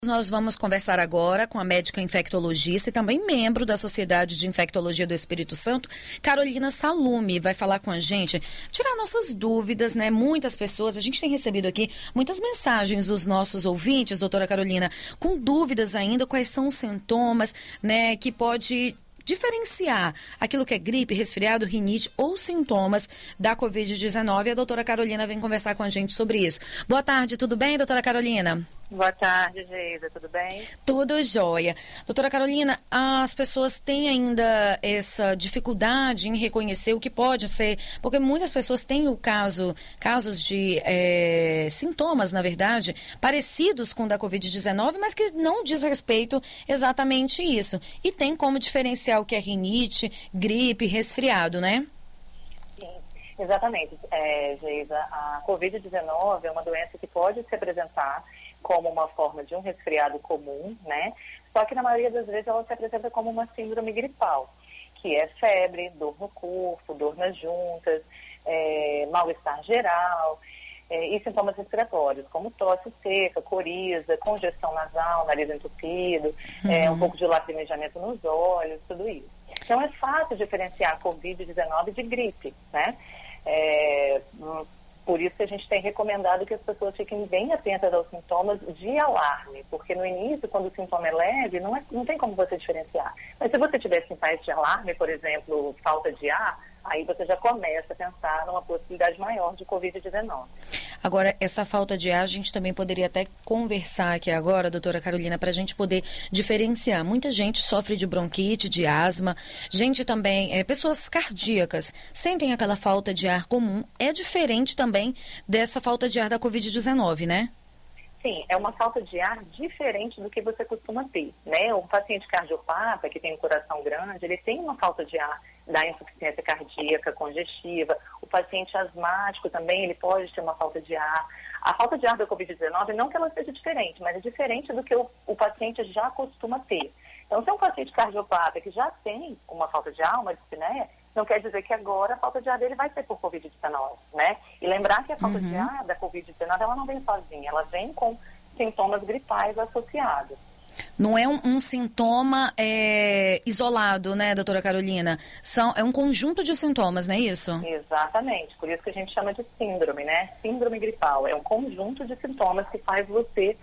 Nós vamos conversar agora com a médica infectologista e também membro da Sociedade de Infectologia do Espírito Santo, Carolina Salumi. Vai falar com a gente, tirar nossas dúvidas, né? Muitas pessoas, a gente tem recebido aqui muitas mensagens dos nossos ouvintes, doutora Carolina, com dúvidas ainda, quais são os sintomas, né, que pode diferenciar aquilo que é gripe, resfriado, rinite ou sintomas da Covid-19. A doutora Carolina vem conversar com a gente sobre isso. Boa tarde, tudo bem, doutora Carolina? Boa tarde, Geisa, tudo bem? Tudo jóia. Doutora Carolina, as pessoas têm ainda essa dificuldade em reconhecer o que pode ser, porque muitas pessoas têm casos de sintomas, na verdade, parecidos com o da Covid-19, mas que não diz respeito exatamente isso. E tem como diferenciar o que é rinite, gripe, resfriado, né? Sim, exatamente, Geisa. A Covid-19 é uma doença que pode se apresentar como uma forma de um resfriado comum, né? Só que na maioria das vezes ela se apresenta como uma síndrome gripal, que é febre, dor no corpo, dor nas juntas, mal-estar geral, e sintomas respiratórios, como tosse seca, coriza, congestão nasal, nariz entupido, um pouco de lacrimejamento nos olhos, tudo isso. Então é fácil diferenciar a Covid-19 de gripe, né? Por isso que a gente tem recomendado que as pessoas fiquem bem atentas aos sintomas de alarme, porque no início, quando o sintoma é leve, não tem como você diferenciar. Mas se você tiver sinais de alarme, por exemplo, falta de ar, aí você já começa a pensar numa possibilidade maior de Covid-19. Agora, essa falta de ar, a gente também poderia até conversar aqui agora, doutora Carolina, para a gente poder diferenciar. Muita gente sofre de bronquite, de asma, gente também, pessoas cardíacas, sentem aquela falta de ar comum. É diferente também dessa falta de ar da Covid-19, né? Sim, é uma falta de ar diferente do que você costuma ter, né? Um paciente cardiopata, que tem um coração grande, ele tem uma falta de ar da insuficiência cardíaca congestiva. O paciente asmático também, ele pode ter uma falta de ar. A falta de ar da Covid-19, não que ela seja diferente, mas é diferente do que o paciente já costuma ter. Então, se é um paciente cardiopata que já tem uma falta de ar, uma dispneia, não quer dizer que agora a falta de ar dele vai ser por Covid-19, né? E lembrar que a falta de ar da Covid-19, ela não vem sozinha, ela vem com sintomas gripais associados. Não é um sintoma isolado, né, doutora Carolina? É um conjunto de sintomas, não é isso? Exatamente, por isso que a gente chama de síndrome, né? Síndrome gripal, é um conjunto de sintomas que faz você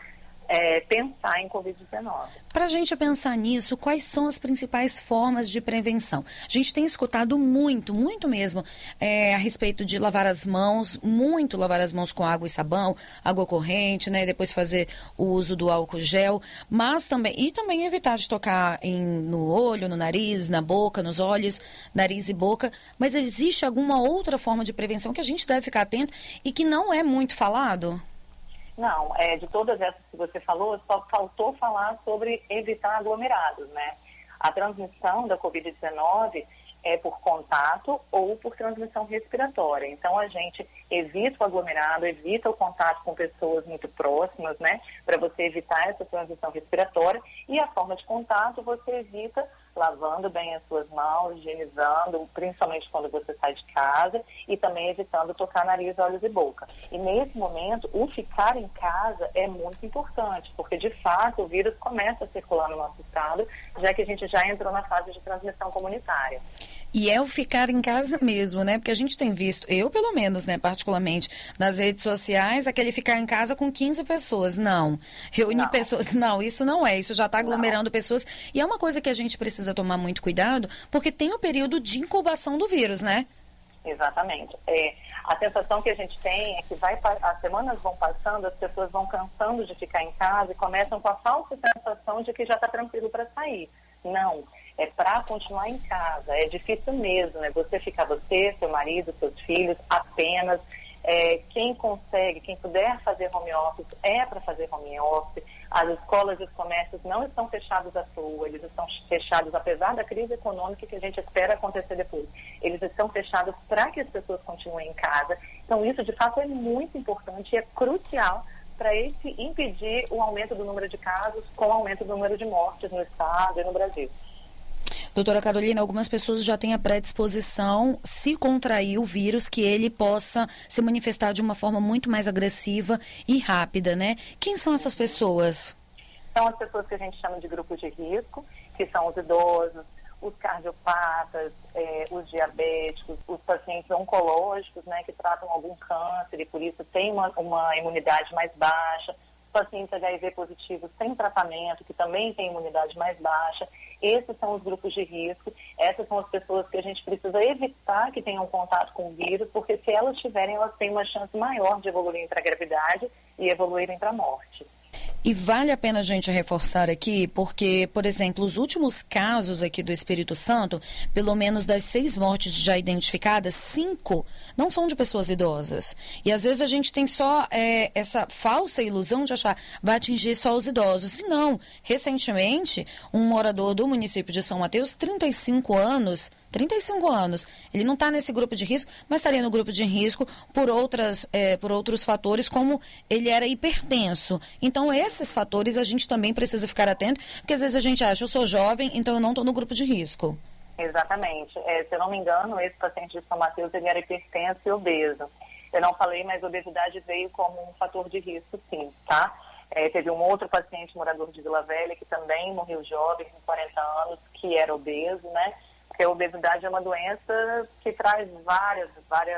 pensar em Covid-19. Para a gente pensar nisso, quais são as principais formas de prevenção? A gente tem escutado muito mesmo, a respeito de lavar as mãos, muito lavar as mãos com água e sabão, água corrente, né? Depois fazer o uso do álcool gel, mas também evitar de tocar no olho, no nariz, na boca, nos olhos, nariz e boca. Mas existe alguma outra forma de prevenção que a gente deve ficar atento e que não é muito falado? Não, de todas essas que você falou, só faltou falar sobre evitar aglomerados, né? A transmissão da Covid-19 é por contato ou por transmissão respiratória. Então, a gente evita o aglomerado, evita o contato com pessoas muito próximas, né? Para você evitar essa transmissão respiratória. E a forma de contato você evita lavando bem as suas mãos, higienizando, principalmente quando você sai de casa, e também evitando tocar nariz, olhos e boca. E nesse momento, o ficar em casa é muito importante, porque de fato o vírus começa a circular no nosso estado, já que a gente já entrou na fase de transmissão comunitária. E é o ficar em casa mesmo, né? Porque a gente tem visto, eu pelo menos, né, particularmente, nas redes sociais, aquele ficar em casa com 15 pessoas. Não. Reunir pessoas. Não, isso não é. Isso já está aglomerando pessoas. E é uma coisa que a gente precisa tomar muito cuidado, porque tem o período de incubação do vírus, né? Exatamente. A sensação que a gente tem é que as semanas vão passando, as pessoas vão cansando de ficar em casa e começam com a falsa sensação de que já está tranquilo para sair. Não. É para continuar em casa, é difícil mesmo, né? Você ficar, seu marido, seus filhos, apenas. Quem consegue, quem puder fazer home office, é para fazer home office. As escolas e os comércios não estão fechados à toa, eles estão fechados, apesar da crise econômica que a gente espera acontecer depois. Eles estão fechados para que as pessoas continuem em casa. Então, isso, de fato, é muito importante e é crucial para impedir o aumento do número de casos com o aumento do número de mortes no estado e no Brasil. Doutora Carolina, algumas pessoas já têm a predisposição, se contrair o vírus, que ele possa se manifestar de uma forma muito mais agressiva e rápida, né? Quem são essas pessoas? São as pessoas que a gente chama de grupos de risco, que são os idosos, os cardiopatas, os diabéticos, os pacientes oncológicos, né, que tratam algum câncer e por isso têm uma imunidade mais baixa, os pacientes HIV positivos sem tratamento, que também têm imunidade mais baixa. Esses são os grupos de risco, essas são as pessoas que a gente precisa evitar que tenham contato com o vírus, porque se elas tiverem, elas têm uma chance maior de evoluírem para a gravidade e evoluírem para a morte. E vale a pena a gente reforçar aqui, porque, por exemplo, os últimos casos aqui do Espírito Santo, pelo menos das 6 mortes já identificadas, 5 não são de pessoas idosas. E às vezes a gente tem só essa falsa ilusão de achar vai atingir só os idosos. E não, recentemente, um morador do município de São Mateus, 35 anos, ele não está nesse grupo de risco, mas estaria no grupo de risco por outros fatores, como ele era hipertenso. Então, esses fatores a gente também precisa ficar atento, porque às vezes a gente acha, eu sou jovem, então eu não estou no grupo de risco. Exatamente. Se eu não me engano, esse paciente de São Mateus, ele era hipertenso e obeso. Eu não falei, mas a obesidade veio como um fator de risco, sim, tá? Teve um outro paciente morador de Vila Velha, que também morreu jovem, com 40 anos, que era obeso, né? Porque a obesidade é uma doença que traz várias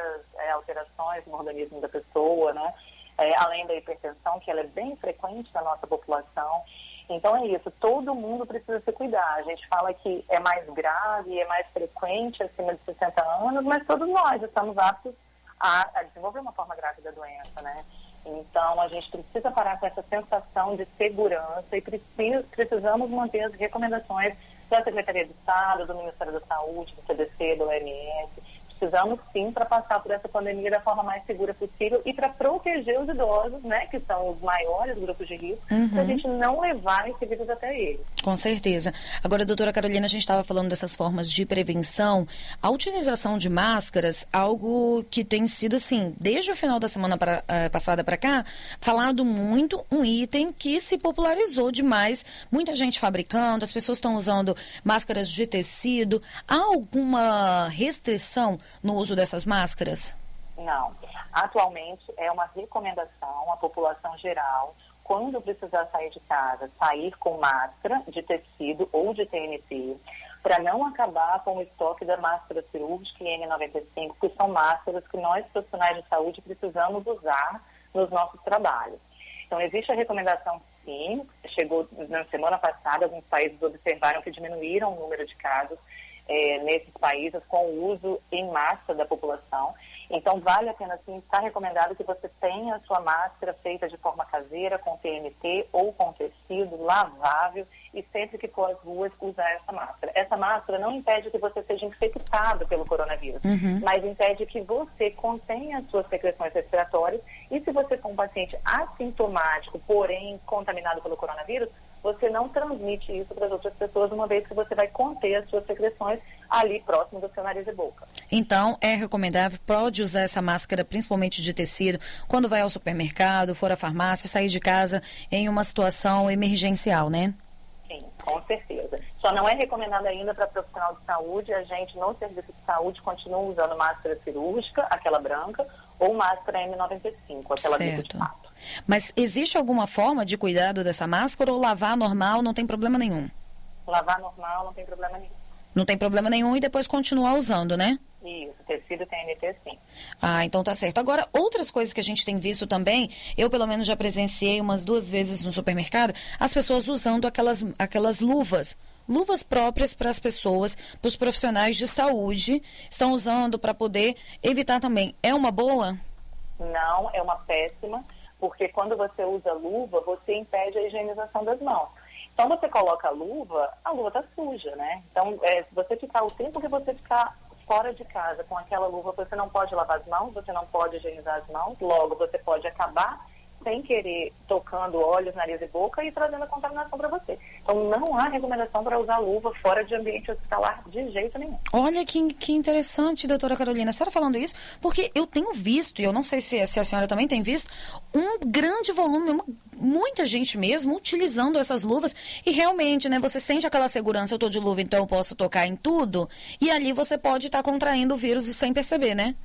alterações no organismo da pessoa, né? Além da hipertensão, que ela é bem frequente na nossa população. Então é isso, todo mundo precisa se cuidar. A gente fala que é mais grave, é mais frequente acima de 60 anos, mas todos nós estamos aptos a desenvolver uma forma grave da doença, né? Então a gente precisa parar com essa sensação de segurança e precisamos manter as recomendações da Secretaria de Estado, do Ministério da Saúde, do CDC, do OMS. Precisamos sim para passar por essa pandemia da forma mais segura possível e para proteger os idosos, né, que são os maiores grupos de risco, para a gente não levar esse vírus até eles. Com certeza. Agora, doutora Carolina, a gente estava falando dessas formas de prevenção. A utilização de máscaras, algo que tem sido, assim, desde o final da semana passada para cá, falado muito, um item que se popularizou demais. Muita gente fabricando, as pessoas estão usando máscaras de tecido. Há alguma restrição no uso dessas máscaras? Não. Atualmente é uma recomendação à população geral, quando precisar sair de casa, sair com máscara de tecido ou de TNT, para não acabar com o estoque da máscara cirúrgica e N95, que são máscaras que nós, profissionais de saúde, precisamos usar nos nossos trabalhos. Então, existe a recomendação, sim, chegou na semana passada, alguns países observaram que diminuíram o número de casos nesses países com o uso em massa da população. Então, vale a pena, sim, está recomendado que você tenha a sua máscara feita de forma caseira, com TNT ou com tecido, lavável, e sempre que for às ruas, usar essa máscara. Essa máscara não impede que você seja infectado pelo coronavírus, mas impede que você contenha as suas secreções respiratórias, e se você for um paciente assintomático, porém contaminado pelo coronavírus, você não transmite isso para as outras pessoas, uma vez que você vai conter as suas secreções ali próximo do seu nariz e boca. Então, é recomendável, pode usar essa máscara, principalmente de tecido, quando vai ao supermercado, for à farmácia, sair de casa em uma situação emergencial, né? Sim, com certeza. Só não é recomendado ainda para profissional de saúde. A gente, no serviço de saúde, continua usando máscara cirúrgica, aquela branca, ou máscara N95, aquela bico de pato. Mas existe alguma forma de cuidado dessa máscara ou lavar normal não tem problema nenhum? Lavar normal não tem problema nenhum. Não tem problema nenhum e depois continuar usando, né? Isso, tecido TNT sim. Ah, então tá certo. Agora, outras coisas que a gente tem visto também, eu pelo menos já presenciei umas 2 vezes no supermercado, as pessoas usando aquelas luvas próprias para as pessoas, para os profissionais de saúde, estão usando para poder evitar também. É uma boa? Não, é uma péssima, porque quando você usa luva, você impede a higienização das mãos. Então, você coloca a luva está suja, né? Então, se você ficar o tempo que você ficar fora de casa com aquela luva, você não pode lavar as mãos, você não pode higienizar as mãos, logo você pode acabar sem querer tocando olhos, nariz e boca e trazendo a contaminação para você. Então, não há recomendação para usar luva fora de ambiente hospitalar de jeito nenhum. Olha que interessante, doutora Carolina, a senhora falando isso, porque eu tenho visto, e eu não sei se a senhora também tem visto, um grande volume, muita gente mesmo utilizando essas luvas e realmente, né, você sente aquela segurança, eu tô de luva, então eu posso tocar em tudo, e ali você pode estar contraindo o vírus sem perceber, né?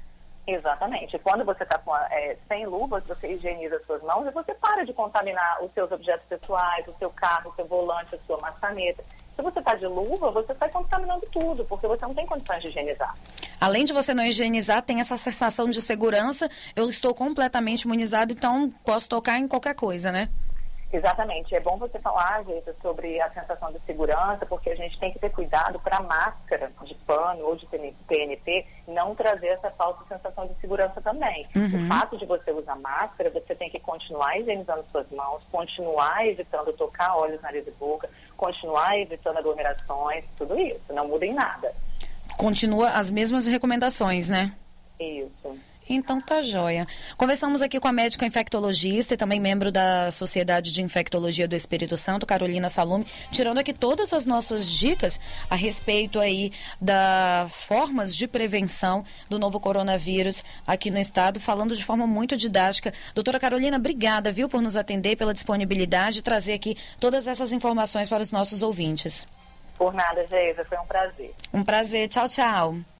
Exatamente. Quando você está sem luvas, você higieniza as suas mãos e você para de contaminar os seus objetos pessoais, o seu carro, o seu volante, a sua maçaneta. Se você está de luva, você está contaminando tudo, porque você não tem condições de higienizar. Além de você não higienizar, tem essa sensação de segurança. Eu estou completamente imunizado, então posso tocar em qualquer coisa, né? Exatamente. É bom você falar, gente, sobre a sensação de segurança, porque a gente tem que ter cuidado para a máscara de pano ou de PNP não trazer essa falsa sensação de segurança também. O fato de você usar máscara, você tem que continuar higienizando suas mãos, continuar evitando tocar olhos, nariz e boca, continuar evitando aglomerações, tudo isso. Não muda em nada. Continua as mesmas recomendações, né? Isso. Então tá joia. Conversamos aqui com a médica infectologista e também membro da Sociedade de Infectologia do Espírito Santo, Carolina Salume, tirando aqui todas as nossas dicas a respeito aí das formas de prevenção do novo coronavírus aqui no estado, falando de forma muito didática. Doutora Carolina, obrigada, viu, por nos atender, pela disponibilidade de trazer aqui todas essas informações para os nossos ouvintes. Por nada, Geisa, foi um prazer. Um prazer. Tchau, tchau.